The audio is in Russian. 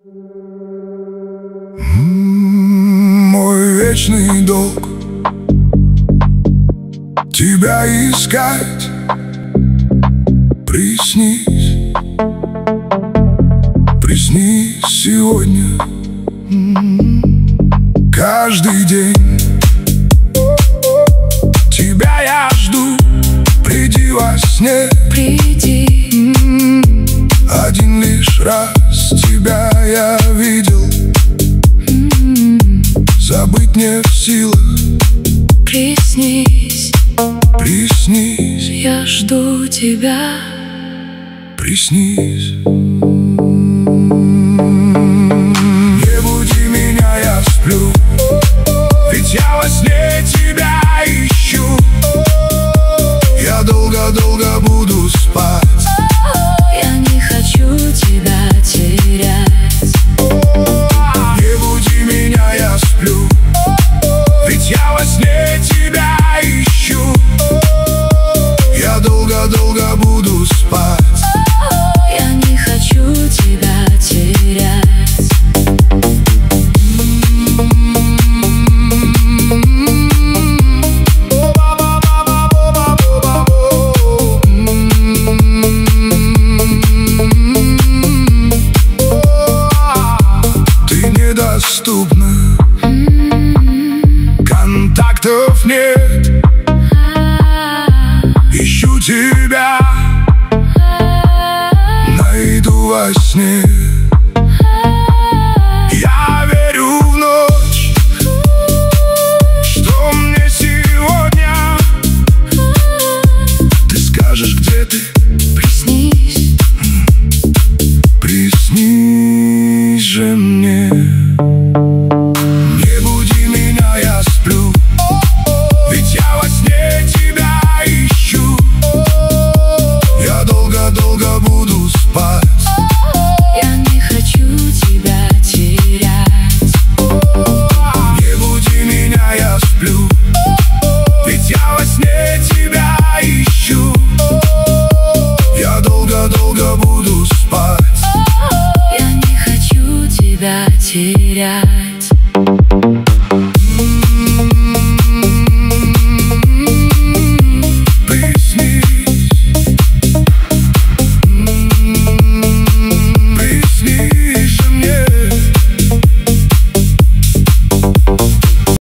Мой вечный долг тебя искать. Приснись, приснись сегодня, каждый день. Тебя я жду, приди во сне. Приди. Один лишь раз тебя я видел, забыть не в силах. Приснись, приснись, я жду тебя. Приснись. Не буди меня, я сплю, ведь я во сне тебя ищу. Я долго-долго буду спать. Я не хочу тебя терять. Не буди меня, я сплю, ведь я во сне тебя ищу. Я долго-долго буду спать. Я не хочу тебя терять. Ты недоступна, контактов нет. Ищу тебя, найду во сне. Я верю в ночь, что мне сегодня. Ты скажешь, где ты? Приснись, Приснись же мне.